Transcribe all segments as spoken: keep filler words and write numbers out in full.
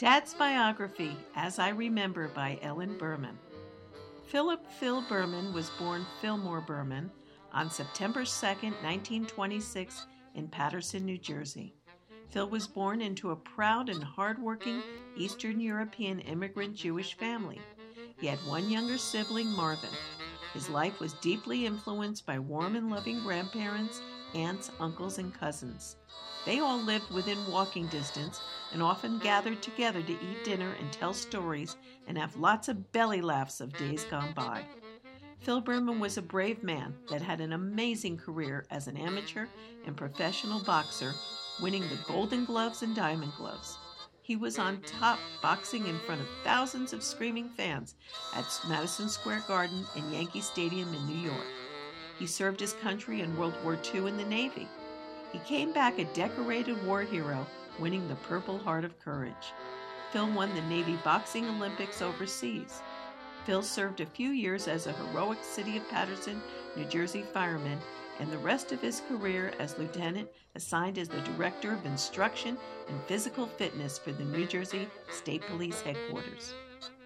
Dad's Biography, As I Remember, by Ellen Berman. Philip Phil Berman was born Fillmore Berman on September second, nineteen twenty-six, in Paterson, New Jersey. Phil was born into a proud and hardworking Eastern European immigrant Jewish family. He had one younger sibling, Marvin. His life was deeply influenced by warm and loving grandparents, aunts, uncles, and cousins. They all lived within walking distance and often gathered together to eat dinner and tell stories and have lots of belly laughs of days gone by. Phil Berman was a brave man that had an amazing career as an amateur and professional boxer, winning the Golden Gloves and Diamond Gloves. He was on top boxing in front of thousands of screaming fans at Madison Square Garden and Yankee Stadium in New York. He served his country in World War Two in the Navy. He came back a decorated war hero, winning the Purple Heart of Courage. Phil won the Navy Boxing Olympics overseas. Phil served a few years as a heroic City of Paterson, New Jersey fireman, and the rest of his career as lieutenant assigned as the Director of Instruction and Physical Fitness for the New Jersey State Police Headquarters.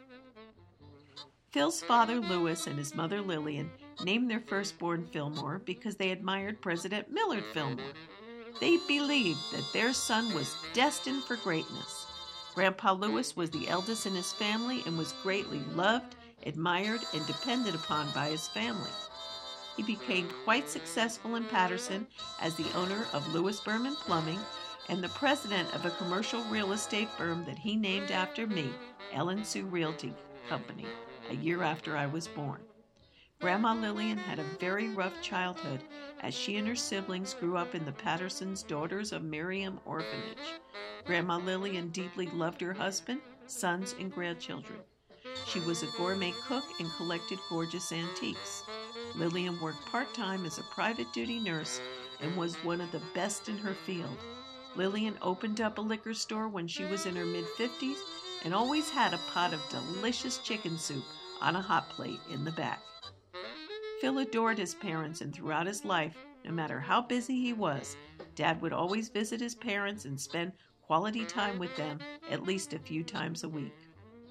Phil's father, Louis, and his mother, Lillian, named their firstborn Fillmore because they admired President Millard Fillmore. They believed that their son was destined for greatness. Grandpa Louis was the eldest in his family and was greatly loved, admired, and depended upon by his family. He became quite successful in Paterson as the owner of Louis Berman Plumbing and the president of a commercial real estate firm that he named after me, Ellen Sue Realty Company, a year after I was born. Grandma Lillian had a very rough childhood as she and her siblings grew up in the Paterson's Daughters of Miriam orphanage. Grandma Lillian deeply loved her husband, sons, and grandchildren. She was a gourmet cook and collected gorgeous antiques. Lillian worked part-time as a private duty nurse and was one of the best in her field. Lillian opened up a liquor store when she was in her mid-fifties and always had a pot of delicious chicken soup on a hot plate in the back. Phil adored his parents, and throughout his life, no matter how busy he was, Dad would always visit his parents and spend quality time with them at least a few times a week.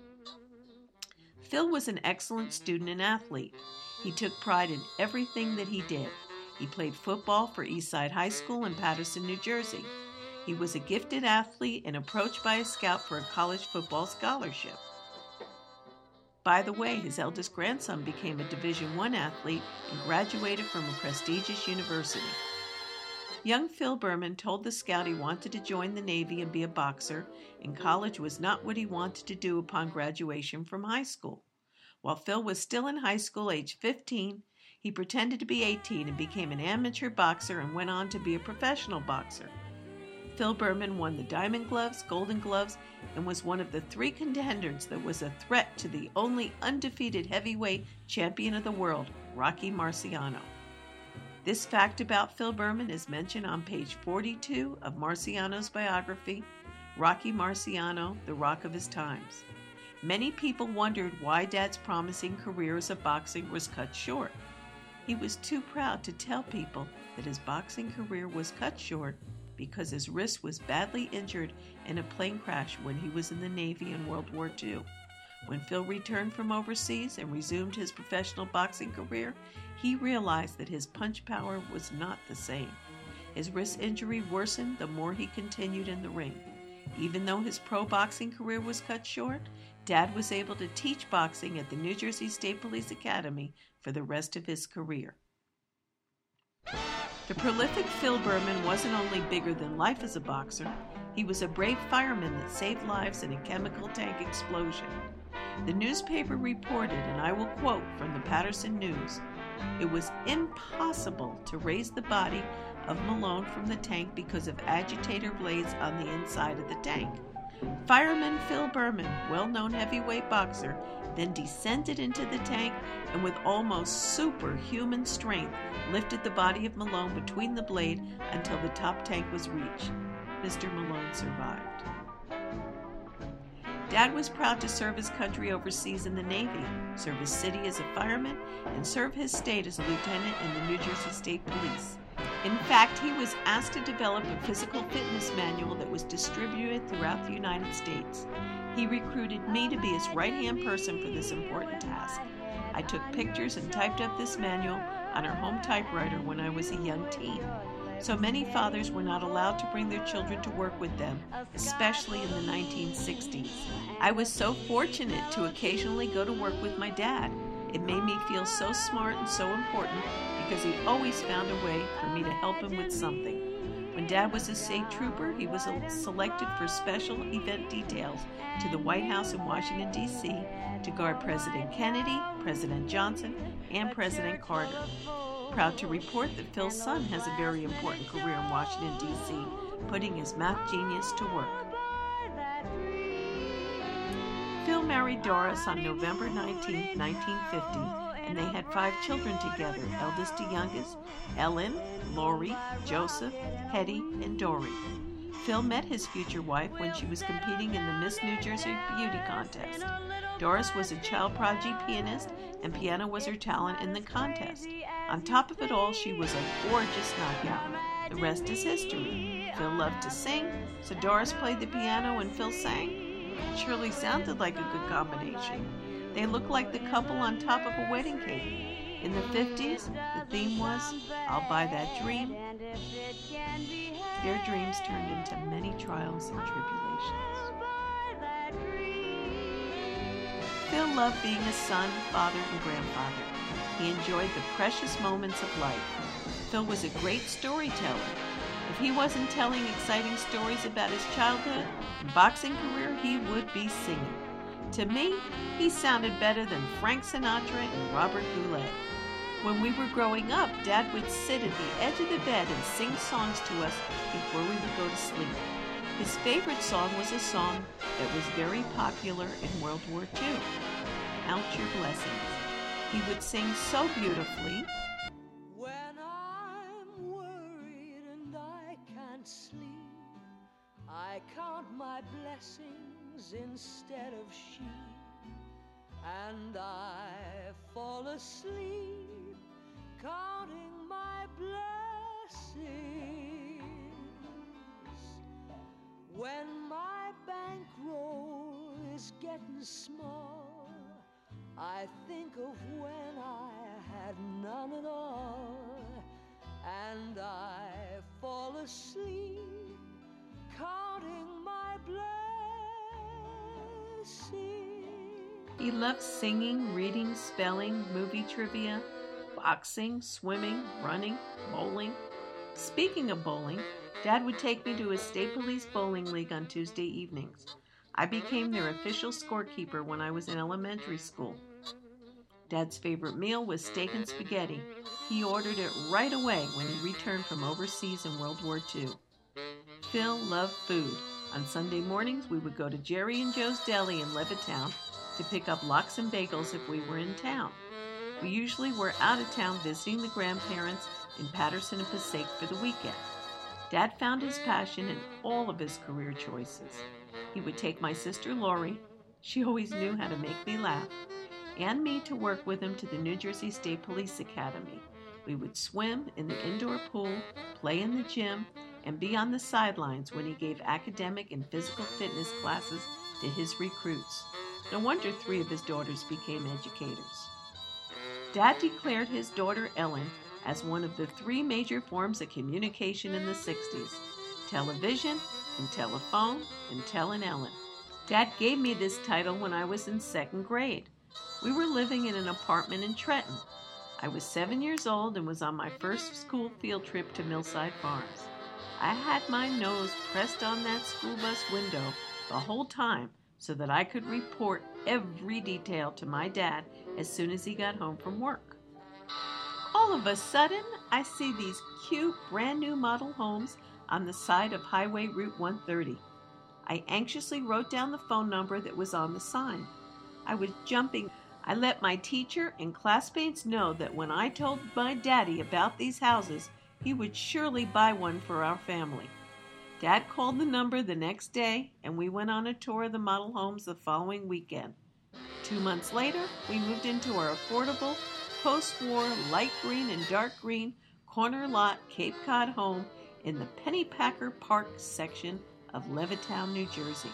Phil was an excellent student and athlete. He took pride in everything that he did. He played football for Eastside High School in Paterson, New Jersey. He was a gifted athlete and approached by a scout for a college football scholarship. By the way, his eldest grandson became a Division One athlete and graduated from a prestigious university. Young Phil Berman told the scout he wanted to join the Navy and be a boxer, and college was not what he wanted to do upon graduation from high school. While Phil was still in high school, age fifteen, he pretended to be eighteen and became an amateur boxer and went on to be a professional boxer. Phil Berman won the Diamond Gloves, Golden Gloves, and was one of the three contenders that was a threat to the only undefeated heavyweight champion of the world, Rocky Marciano. This fact about Phil Berman is mentioned on page forty-two of Marciano's biography, Rocky Marciano, the Rock of His Times. Many people wondered why Dad's promising career as a boxer was cut short. He was too proud to tell people that his boxing career was cut short because his wrist was badly injured in a plane crash when he was in the Navy in World War Two. When Phil returned from overseas and resumed his professional boxing career, he realized that his punch power was not the same. His wrist injury worsened the more he continued in the ring. Even though his pro boxing career was cut short, Dad was able to teach boxing at the New Jersey State Police Academy for the rest of his career. The prolific Phil Berman wasn't only bigger than life as a boxer, he was a brave fireman that saved lives in a chemical tank explosion. The newspaper reported, and I will quote from the Paterson News, "It was impossible to raise the body of Malone from the tank because of agitator blades on the inside of the tank. Fireman Phil Berman, well-known heavyweight boxer, then descended into the tank and with almost superhuman strength lifted the body of Malone between the blade until the top tank was reached. Mister Malone survived." Dad was proud to serve his country overseas in the Navy, serve his city as a fireman, and serve his state as a lieutenant in the New Jersey State Police. In fact, he was asked to develop a physical fitness manual that was distributed throughout the United States. He recruited me to be his right-hand person for this important task. I took pictures and typed up this manual on our home typewriter when I was a young teen. So many fathers were not allowed to bring their children to work with them, especially in the nineteen sixties. I was so fortunate to occasionally go to work with my dad. It made me feel so smart and so important because he always found a way for me to help him with something. When Dad was a state trooper, he was selected for special event details to the White House in Washington, D C to guard President Kennedy, President Johnson, and President Carter. Proud to report that Phil's son has a very important career in Washington, D C, putting his math genius to work. Phil married Doris on November nineteenth, nineteen fifty, and they had five children together, eldest to youngest, Ellen, Lori, Joseph, Hetty, and Dory. Phil met his future wife when she was competing in the Miss New Jersey Beauty Contest. Doris was a child prodigy pianist, and piano was her talent in the contest. On top of it all, she was a gorgeous knockout. The rest is history. Phil loved to sing, so Doris played the piano and Phil sang. It surely sounded like a good combination. They looked like the couple on top of a wedding cake. In the fifties, the theme was, "I'll buy that dream." Their dreams turned into many trials and tribulations. Phil loved being a son, father, and grandfather. He enjoyed the precious moments of life. Phil was a great storyteller. If he wasn't telling exciting stories about his childhood and boxing career, he would be singing. To me, he sounded better than Frank Sinatra and Robert Goulet. When we were growing up, Dad would sit at the edge of the bed and sing songs to us before we would go to sleep. His favorite song was a song that was very popular in World War Two, "Count Your Blessings." He would sing so beautifully. When I'm worried and I can't sleep, I count my blessings instead of sheep, and I fall asleep counting my blessings. When my bankroll is getting small, I think of when I had none at all, and I fall asleep counting my blessings. He loved singing, reading, spelling, movie trivia, boxing, swimming, running, bowling. Speaking of bowling, Dad would take me to his state police bowling league on Tuesday evenings. I became their official scorekeeper when I was in elementary school. Dad's favorite meal was steak and spaghetti. He ordered it right away when he returned from overseas in World War Two. Phil loved food. On Sunday mornings, we would go to Jerry and Joe's Deli in Levittown to pick up lox and bagels if we were in town. We usually were out of town visiting the grandparents in Patterson and Passaic for the weekend. Dad found his passion in all of his career choices. He would take my sister Lori, she always knew how to make me laugh, and me to work with him to the New Jersey State Police Academy. We would swim in the indoor pool, play in the gym, and be on the sidelines when he gave academic and physical fitness classes to his recruits. No wonder three of his daughters became educators. Dad declared his daughter Ellen as one of the three major forms of communication in the sixties, television and telephone and Tellin' Ellen. Dad gave me this title when I was in second grade. We were living in an apartment in Trenton. I was seven years old and was on my first school field trip to Millside Farms. I had my nose pressed on that school bus window the whole time so that I could report every detail to my dad as soon as he got home from work. All of a sudden, I see these cute brand new model homes on the side of Highway Route one thirty. I anxiously wrote down the phone number that was on the sign. I was jumping. I let my teacher and classmates know that when I told my daddy about these houses, he would surely buy one for our family. Dad called the number the next day, and we went on a tour of the model homes the following weekend. Two months later, we moved into our affordable, post-war, light green and dark green corner lot Cape Cod home in the Pennypacker Park section of Levittown, New Jersey.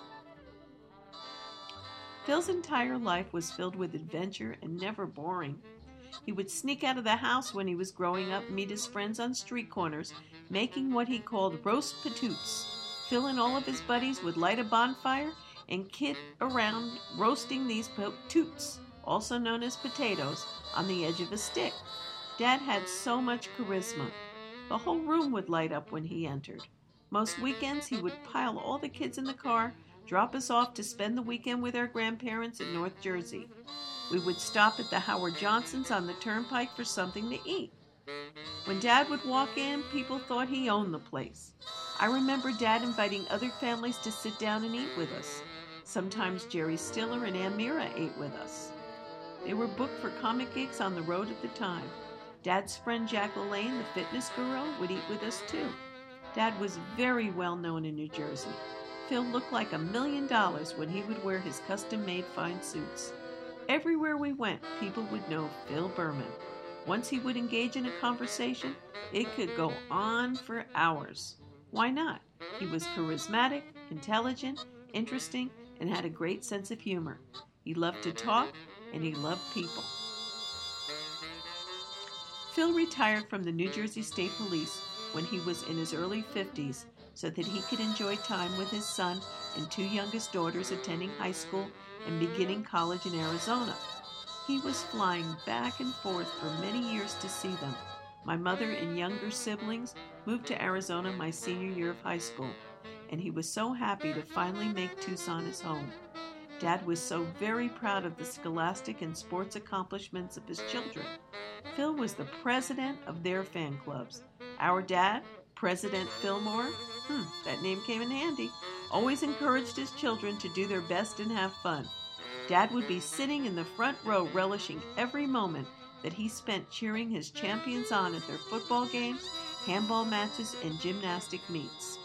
Phil's entire life was filled with adventure and never boring. He would sneak out of the house when he was growing up and meet his friends on street corners, making what he called roast patoots. Phil and all of his buddies would light a bonfire and kid around roasting these patoots, also known as potatoes, on the edge of a stick. Dad had so much charisma. The whole room would light up when he entered. Most weekends, he would pile all the kids in the car, drop us off to spend the weekend with our grandparents in North Jersey. We would stop at the Howard Johnsons on the turnpike for something to eat. When Dad would walk in, people thought he owned the place. I remember Dad inviting other families to sit down and eat with us. Sometimes Jerry Stiller and Ann Mira ate with us. They were booked for comic gigs on the road at the time. Dad's friend Jack LaLanne, the fitness guru, would eat with us too. Dad was very well known in New Jersey. Phil looked like a million dollars when he would wear his custom-made fine suits. Everywhere we went, people would know Phil Berman. Once he would engage in a conversation, it could go on for hours. Why not? He was charismatic, intelligent, interesting, and had a great sense of humor. He loved to talk, and he loved people. Phil retired from the New Jersey State Police when he was in his early fifties so that he could enjoy time with his son and two youngest daughters attending high school and beginning college in Arizona. He was flying back and forth for many years to see them. My mother and younger siblings moved to Arizona my senior year of high school, and he was so happy to finally make Tucson his home. Dad was so very proud of the scholastic and sports accomplishments of his children. Phil was the president of their fan clubs. Our dad, President Fillmore, hmm, that name came in handy, always encouraged his children to do their best and have fun. Dad would be sitting in the front row relishing every moment that he spent cheering his champions on at their football games, handball matches, and gymnastic meets.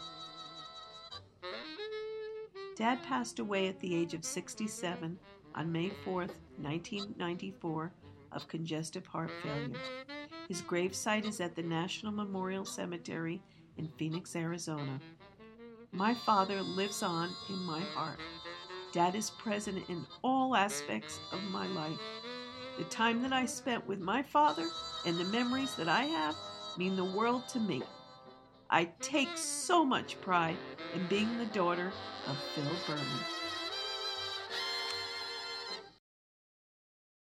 Dad passed away at the age of sixty-seven on May fourth, nineteen ninety-four, of congestive heart failure. His gravesite is at the National Memorial Cemetery in Phoenix, Arizona. My father lives on in my heart. Dad is present in all aspects of my life. The time that I spent with my father and the memories that I have mean the world to me. I take so much pride in being the daughter of Phil Berman.